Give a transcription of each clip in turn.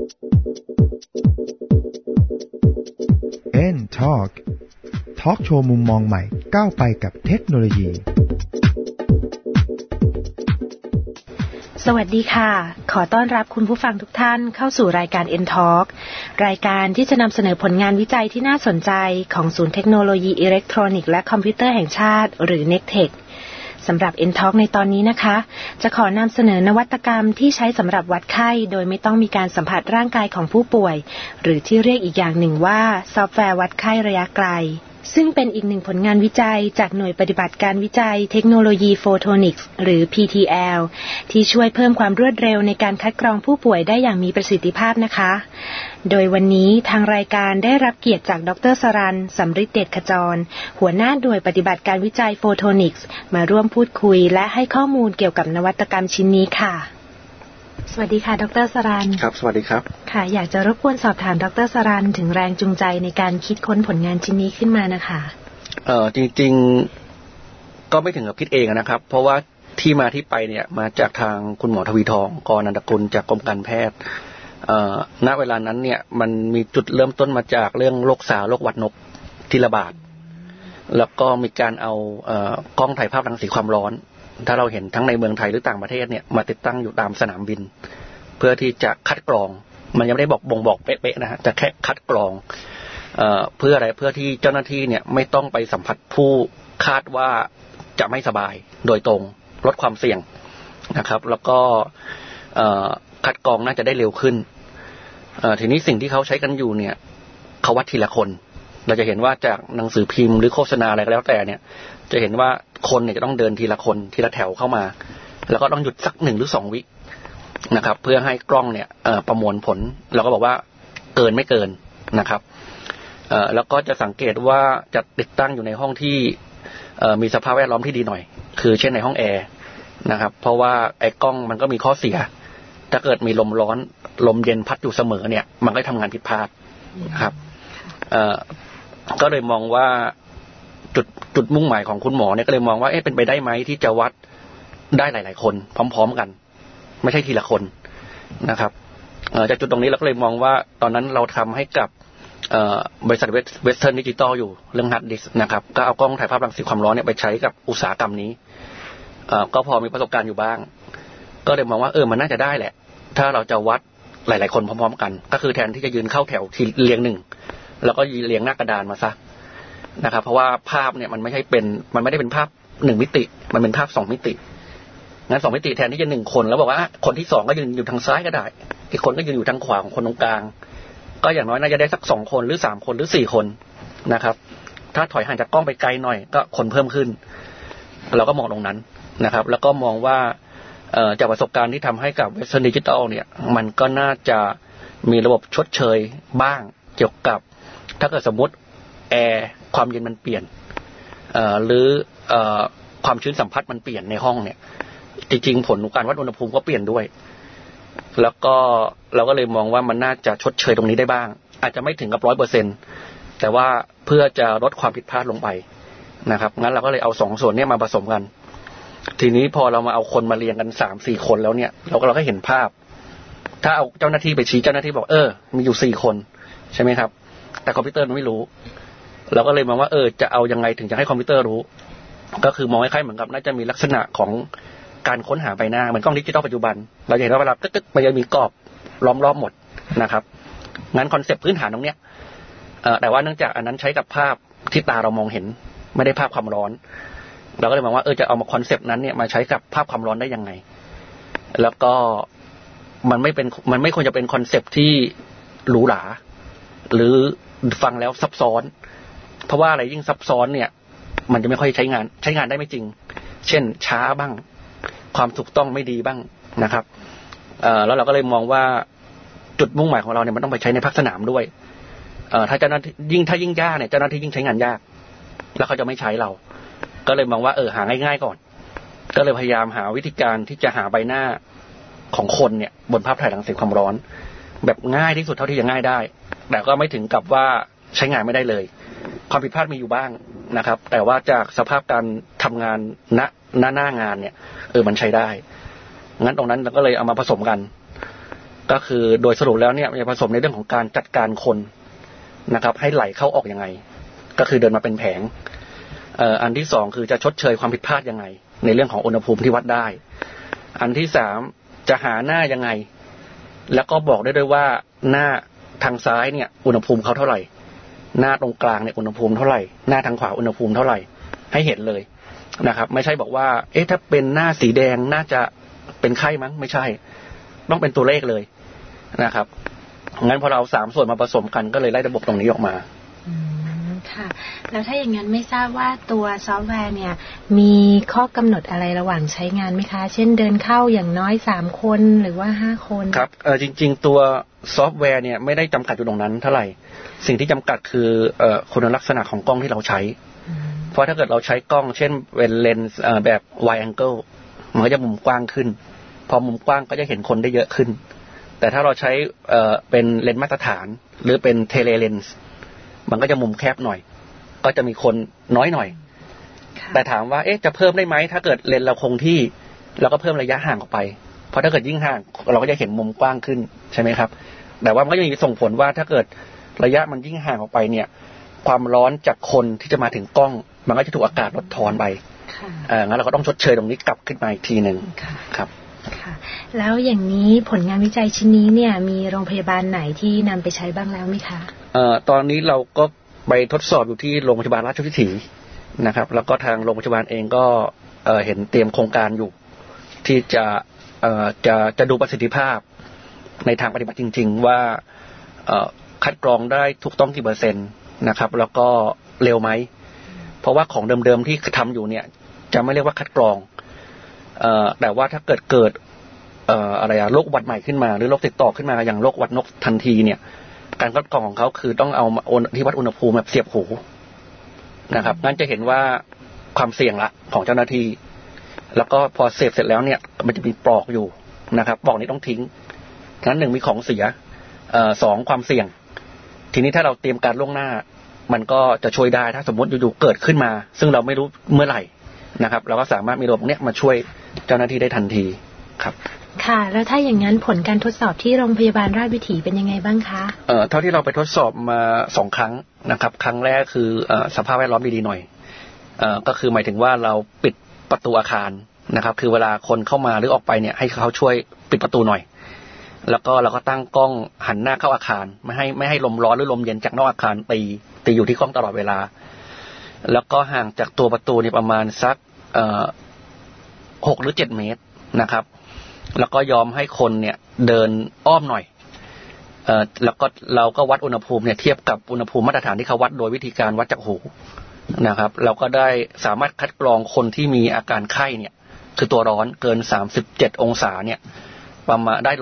Talk โชว์มุมมองใหม่ก้าวไปกับเทคโนโลยีสวัสดีค่ะขอต้อนรับคุณผู้ฟังทุกท่านเข้าสู่รายการ Talk รายการที่จะนำเสนอผลงานวิจัยที่น่าสนใจของศูนย์เทคโนโลยีอิเล็กทรอนิกส์และคอมพิวเตอร์แห่งชาติหรือ NECTEC สำหรับ Talk ในตอนนี้นะคะจะขอนำเสนอนวัตกรรมที่ใช้สำหรับวัดไข้โดยไม่ต้องมีการสัมผัสร่างกายของผู้ป่วยหรือที่เรียกอีกอย่างหนึ่งว่าซอฟต์แวร์วัดไข้ระยะไกลซึ่งเป็นอีกหนึ่งผลงานวิจัยจากหน่วยปฏิบัติการวิจัยเทคโนโลยีโฟโทนิกส์หรือ PTL ที่ช่วยเพิ่มความรวดเร็วในการคัดกรองผู้ป่วยได้อย่างมีประสิทธิภาพนะคะโดยวันนี้ทางรายการได้รับเกียรติจากดร.สรัญ สำริดเดชขจรหัวหน้าหน่วยปฏิบัติการวิจัยโฟโทนิกส์มาร่วมพูดคุยและให้ข้อมูลเกี่ยวกับนวัตกรรมชิ้นนี้ค่ะสวัสดีค่ะดร.สรัญครับสวัสดีครับค่ะอยากจะรบกวนสอบถามดร.สรัญถึงแรงจูงใจในการคิดค้นผลงานชิ้นนี้ขึ้นมานะคะจริงๆก็ไม่ถึงกับคิดเองนะครับเพราะว่าที่มาที่ไปเนี่ยมาจากทางคุณหมอทวีทองกรนันทกุลจากกรมการแพทย์ณเวลานั้นเนี่ยมันมีจุดเริ่มต้นมาจากเรื่องโรคซาร์โรคหวัดนกที่ระบาดแล้วก็มีการเอากล้องถ่ายภาพรังสีความร้อนถ้าเราเห็นทั้งในเมืองไทยหรือต่างประเทศเนี่ยมาติดตั้งอยู่ตามสนามบินเพื่อที่จะคัดกรองมันยังไม่ได้บ่งบอกเป๊ะๆนะฮะจะแค่คัดกรองเพื่ออะไรเพื่อที่เจ้าหน้าที่เนี่ยไม่ต้องไปสัมผัสผู้คาดว่าจะไม่สบายโดยตรงลดความเสี่ยงนะครับแล้วก็คัดกรองน่าจะได้เร็วขึ้นทีนี้สิ่งที่เขาใช้กันอยู่เนี่ยเขาวัดทีละคนเราจะเห็นว่าจากหนังสือพิมพ์หรือโฆษณาอะไรก็แล้วแต่เนี่ยจะเห็นว่าคนเนี่ยจะต้องเดินทีละคนทีละแถวเข้ามาแล้วก็ต้องหยุดสัก1 หรือ 2 วินะครับเพื่อให้กล้องเนี่ยประมวลผลเราก็บอกว่าเกินไม่เกินนะครับแล้วก็จะสังเกตว่าจะติดตั้งอยู่ในห้องที่มีสภาพแวดล้อมที่ดีหน่อยคือเช่นในห้องแอร์นะครับเพราะว่าไอ้กล้องมันก็มีข้อเสียถ้าเกิดมีลมร้อนลมเย็นพัดอยู่เสมอเนี่ยมันก็ทำงานผิดพลาดนะครับก็เลยมองว่าจุดมุ่งหมายของคุณหมอเนี่ยก็เลยมองว่าเป็นไปได้ไหมที่จะวัดได้หลายๆคนพร้อมๆกันไม่ใช่ทีละคนนะครับจากจุดตรงนี้เราก็เลยมองว่าตอนนั้นเราทำให้กับบริษัทเวสเทิร์นดิจิตอลอยู่เรื่องฮาร์ดดิสก์นะครับก็เอากล้องถ่ายภาพรังสีความร้อนเนี่ยไปใช้กับอุตสาหกรรมนี้ก็พอมีประสบการณ์อยู่บ้างก็เลยมองว่ามันน่าจะได้แหละถ้าเราจะวัดหลายๆคนพร้อมๆกันก็คือแทนที่จะยืนเข้าแถวทีเรียงหนึ่งแล้วก็เรียงหน้ากระดานมาซะนะครับเพราะว่าภาพเนี่ยมันไม่ได้เป็นภาพ1 มิติมันเป็นภาพ2 มิติงั้น2 มิติแทนที่จะ1 คนแล้วบอกว่าคนที่2ก็ยืนอยู่ทางซ้ายก็ได้อีกคนก็ยืนอยู่ทางขวาของคนตรงกลางก็อย่างน้อยน่าจะได้สัก2 คนหรือ3 คนหรือ4 คนนะครับถ้าถอยห่างจากกล้องไปไกลหน่อยก็คนเพิ่มขึ้นเราก็มองตรงนั้นนะครับแล้วก็มองว่าจากประสบการณ์ที่ทำให้กับ Western Digital เนี่ยมันก็น่าจะมีระบบชดเชยบ้างเกี่ยวกับถ้าเกิดสมมติแอร์ความเย็นมันเปลี่ยนหรือความชื้นสัมผัสมันเปลี่ยนในห้องเนี่ยจริงๆผลของการวัดอุณหภูมิก็เปลี่ยนด้วยแล้วก็เราก็เลยมองว่ามันน่าจะชดเชยตรงนี้ได้บ้างอาจจะไม่ถึงกับ 100% แต่ว่าเพื่อจะลดความผิดพลาดลงไปนะครับงั้นเราก็เลยเอา2 ส่วนนี้มาผสมกันทีนี้พอเรามาเอาคนมาเรียงกัน 3-4 คนแล้วเนี่ยเราก็เห็นภาพถ้าเอาเจ้าหน้าที่ไปชี้เจ้าหน้าที่บอกมีอยู่4 คนใช่ไหมครับแต่คอมพิวเตอร์มันไม่รู้เราก็เลยมองว่าจะเอายังไงถึงจะให้คอมพิวเตอร์รู้ก็คือมองคล้ายๆเหมือนกับน่าจะมีลักษณะของการค้นหาใบหน้าเหมือนกล้องดิจิตอลปัจจุบันเราจะเห็นว่าเวลาตึ๊กๆมันจะมีกรอบล้อมรอบหมดนะครับงั้นคอนเซ็ปต์พื้นฐานตรงเนี้ยแต่ว่าเนื่องจากอันนั้นใช้กับภาพที่ตาเรามองเห็นไม่ได้ภาพความร้อนเราก็เลยมองว่าจะเอามาคอนเซ็ปต์นั้นเนี่ยมาใช้กับภาพความร้อนได้ยังไงแล้วก็มันไม่ควรจะเป็นคอนเซ็ปต์ที่หรูหราหรือฟังแล้วซับซ้อนเพราะว่าอะไรยิ่งซับซ้อนเนี่ยมันจะไม่ค่อยใช้งานได้ไม่จริงเช่นช้าบ้างความถูกต้องไม่ดีบ้างนะครับแล้วเราก็เลยมองว่าจุดมุ่งหมายของเราเนี่ยมันต้องไปใช้ในภาคสนามด้วยถ้าเจ้าหน้าที่ถ้ายิ่งยากเนี่ยเจ้าหน้าที่ยิ่งใช้งานยากแล้วเขาจะไม่ใช้เราก็เลยมองว่าหาง่ายๆก่อนก็เลยพยายามหาวิธีการที่จะหาใบหน้าของคนเนี่ยบนภาพถ่ายรังสีความร้อนแบบง่ายที่สุดเท่าที่จะง่ายได้แต่ก็ไม่ถึงกับว่าใช้งานไม่ได้เลยความผิดพลาดมีอยู่บ้างนะครับแต่ว่าจากสภาพการทำงานหน้างานเนี่ยมันใช้ได้งั้นตรงนั้นเราก็เลยเอามาผสมกันก็คือโดยสรุปแล้วเนี่ยจะผสมในเรื่องของการจัดการคนนะครับให้ไหลเข้าออกยังไงก็คือเดินมาเป็นแผงอันที่สองคือจะชดเชยความผิดพลาดยังไงในเรื่องของอุณหภูมิที่วัดได้อันที่สามจะหาหน้ายังไงแล้วก็บอกได้ด้วยว่าหน้าทางซ้ายเนี่ยอุณหภูมิเขาเท่าไหร่หน้าตรงกลางเนี่ยอุณหภูมิเท่าไหร่หน้าทางขวาอุณหภูมิเท่าไหร่ให้เห็นเลยนะครับไม่ใช่บอกว่าถ้าเป็นหน้าสีแดงน่าจะเป็นไข้มั้งไม่ใช่ต้องเป็นตัวเลขเลยนะครับงั้นพอเรา3ส่วนมาผสมกันก็เลยได้ระบบตรงนี้ออกมาค่ะแล้วถ้าอย่างนั้นไม่ทราบว่าตัวซอฟต์แวร์เนี่ยมีข้อกำหนดอะไรระหว่างใช้งานไหมคะเช่นเดินเข้าอย่างน้อย3คนหรือว่า5คนครับจริงๆตัวซอฟต์แวร์เนี่ยไม่ได้จำกัดอยู่ตรงนั้นเท่าไหร่สิ่งที่จำกัดคือคุณลักษณะของกล้องที่เราใช้เพราะถ้าเกิดเราใช้กล้องเช่นเป็นเลนส์แบบ wide angle มันก็จะมุมกว้างขึ้นพอมุมกว้างก็จะเห็นคนได้เยอะขึ้นแต่ถ้าเราใช้เป็นเลนส์มาตรฐานหรือเป็นเทเลเลนส์มันก็จะมุมแคบหน่อยก็จะมีคนน้อยหน่อยแต่ถามว่าจะเพิ่มได้ไหมถ้าเกิดเลนส์เราคงที่เราก็เพิ่มระยะห่างออกไปเพราะถ้าเกิดยิ่งห่างเราก็จะเห็นมุมกว้างขึ้นใช่ไหมครับแต่ว่ามันก็จะมีส่งผลว่าถ้าเกิดระยะมันยิ่งห่างออกไปเนี่ยความร้อนจากคนที่จะมาถึงกล้องมันก็จะถูกอากาศลดทอนไปงั้นเราก็ต้องชดเชยตรงนี้กลับขึ้นมาอีกทีนึงครับค่ะแล้วอย่างนี้ผลงานวิจัยชิ้นนี้เนี่ยมีโรงพยาบาลไหนที่นำไปใช้บ้างแล้วไหมคะตอนนี้เราก็ไปทดสอบอยู่ที่โรงพยาบาลราชวิถีนะครับแล้วก็ทางโรงพยาบาลเองก็เห็นเตรียมโครงการอยู่ที่จะดูประสิทธิภาพในทางปฏิบัติจริงๆว่าคัดกรองได้ถูกต้องกี่เปอร์เซ็นต์นะครับแล้วก็เร็วไหมเพราะว่าของเดิมๆที่ทำอยู่เนี่ยจะไม่เรียกว่าคัดกรองแต่ว่าถ้าเกิดโรคหวัดใหม่ขึ้นมาหรือโรคติดต่อขึ้นมาอย่างโรคหวัดนกทันทีเนี่ยการคัดกรองของเขาคือต้องเอาที่วัดอุณหภูมิแบบเสียบหูนะครับงั้นจะเห็นว่าความเสี่ยงละของเจ้าหน้าที่แล้วก็พอเสพเสร็จแล้วเนี่ยมันจะมีปลอกอยู่นะครับปลอกนี้ต้องทิ้งงั้น1มีของเสีย2ความเสี่ยงทีนี้ถ้าเราเตรียมการล่วงหน้ามันก็จะช่วยได้ถ้าสมมติอยู่ๆเกิดขึ้นมาซึ่งเราไม่รู้เมื่อไหร่นะครับเราก็สามารถมีระบบนี้มาช่วยเจ้าหน้าที่ได้ทันทีครับค่ะแล้วถ้าอย่างนั้นผลการทดสอบที่โรงพยาบาลราชวิถีเป็นยังไงบ้างคะเท่าที่เราไปทดสอบมา2ครั้งนะครับครั้งแรกคือสภาพแวดล้อมดีๆหน่อยก็คือหมายถึงว่าเราปิดประตูอาคารนะครับคือเวลาคนเข้ามาหรือออกไปเนี่ยให้เขาช่วยปิดประตูหน่อยแล้วก็เราก็ตั้งกล้องหันหน้าเข้าอาคารไม่ให้ลมร้อนหรือลมเย็นจากนอกอาคารตีอยู่ที่กล้องตลอดเวลาแล้วก็ห่างจากตัวประตูเนี่ยประมาณสัก6 หรือ 7 เมตรนะครับแล้วก็ยอมให้คนเนี่ยเดินอ้อมหน่อยแล้วก็เราก็วัดอุณหภูมิเนี่ยเทียบกับอุณหภูมิมาตรฐานที่เขาวัดโดยวิธีการวัดจากหูนะครับเราก็ได้สามารถคัดกรองคนที่มีอาการไข้เนี่ยคือตัวร้อนเกิน37 องศาเนี่ยประมาณได้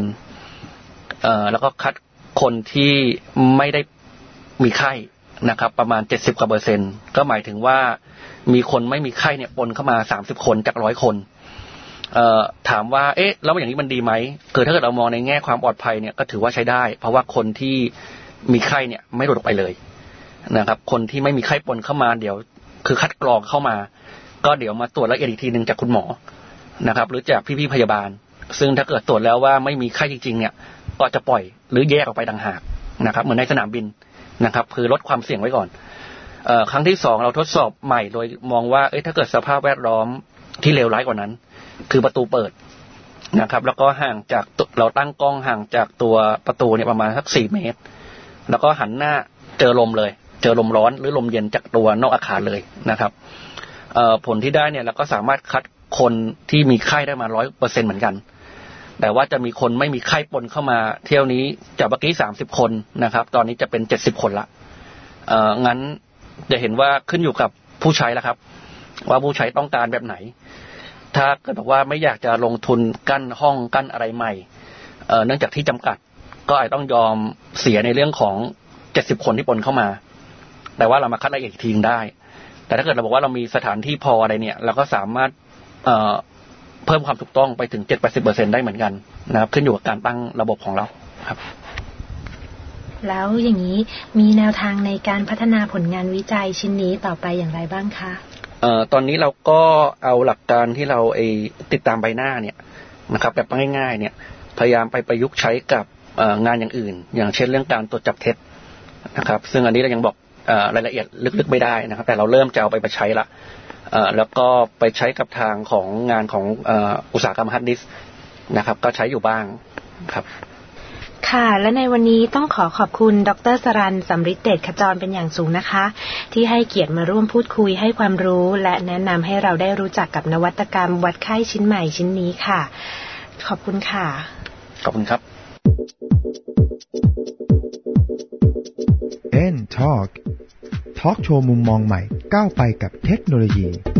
100%แล้วก็คัดคนที่ไม่ได้มีไข้นะครับประมาณ70 กว่า%ก็หมายถึงว่ามีคนไม่มีไข้เนี่ยปนเข้ามา30 คนจาก100 คนถามว่าแล้วอย่างนี้มันดีไหมคือถ้าเกิดเรามองในแง่ความปลอดภัยเนี่ยก็ถือว่าใช้ได้เพราะว่าคนที่มีไข้เนี่ยไม่หลุดออกไปเลยนะครับคนที่ไม่มีไข้ปนเข้ามาเดี๋ยวคือคัดกรองเข้ามาก็เดี๋ยวมาตรวจละเอียดอีกทีนึงจากคุณหมอนะครับหรือจากพี่ๆพยาบาลซึ่งถ้าเกิดตรวจแล้วว่าไม่มีไข้จริงๆเนี่ยก็จะปล่อยหรือแยกออกไปต่างหากนะครับเหมือนในสนามบินนะครับคือลดความเสี่ยงไว้ก่อนครั้งที่2เราทดสอบใหม่โดยมองว่าถ้าเกิดสภาพแวดล้อมที่เลวร้ายกว่านั้นคือประตูเปิดนะครับแล้วก็ห่างจากเราตั้งกล้องห่างจากตัวประตูเนี่ยประมาณสัก4 เมตรแล้วก็หันหน้าเจอลมเลยเจอลมร้อนหรือลมเย็นจากตัวนอกอาคารเลยนะครับผลที่ได้เนี่ยเราก็สามารถคัดคนที่มีไข้ได้มา 100% เหมือนกันแต่ว่าจะมีคนไม่มีไข้ปนเข้ามาเที่ยวนี้จากเมื่อกี้30 คนนะครับตอนนี้จะเป็น70 คนละงั้นจะเห็นว่าขึ้นอยู่กับผู้ใช้แล้วครับว่าผู้ใช้ต้องการแบบไหนถ้าเกิดบอกว่าไม่อยากจะลงทุนกั้นห้องกั้นอะไรใหม่เนื่องจากที่จำกัดก็อาจต้องยอมเสียในเรื่องของ70 คนที่ปนเข้ามาแต่ว่าเรามาคัดละเอียดอีกทีได้แต่ถ้าเกิดเราบอกว่าเรามีสถานที่พออะไรเนี่ยเราก็สามารถเพิ่มความถูกต้องไปถึง 70% ได้เหมือนกันนะครับขึ้นอยู่กับการตั้งระบบของเราครับแล้วอย่างนี้มีแนวทางในการพัฒนาผลงานวิจัยชิ้นนี้ต่อไปอย่างไรบ้างคะตอนนี้เราก็เอาหลักการที่เราติดตามใบหน้าเนี่ยนะครับแบบง่ายๆเนี่ยพยายามไปประยุกต์ใช้กับงานอย่างอื่นอย่างเช่นเรื่องการตรวจจับเท็จนะครับซึ่งอันนี้เรายังบอกรายละเอียดลึกๆไม่ได้นะครับแต่เราเริ่มจะเอาไปใช้ละแล้วก็ไปใช้กับทางของงานของอุตสาหกรรมฮาร์ดดิสก์นะครับก็ใช้อยู่บ้างครับค่ะและในวันนี้ต้องขอบคุณดร.สรัญ สำริดเดชขจรเป็นอย่างสูงนะคะที่ให้เกียรติมาร่วมพูดคุยให้ความรู้และแนะนำให้เราได้รู้จักกับนวัตกรรมวัดไข้ชิ้นใหม่ชิ้นนี้ค่ะขอบคุณค่ะขอบคุณครับ N Talk ทอล์กโชว์มุมมองใหม่ก้าวไปกับเทคโนโลยี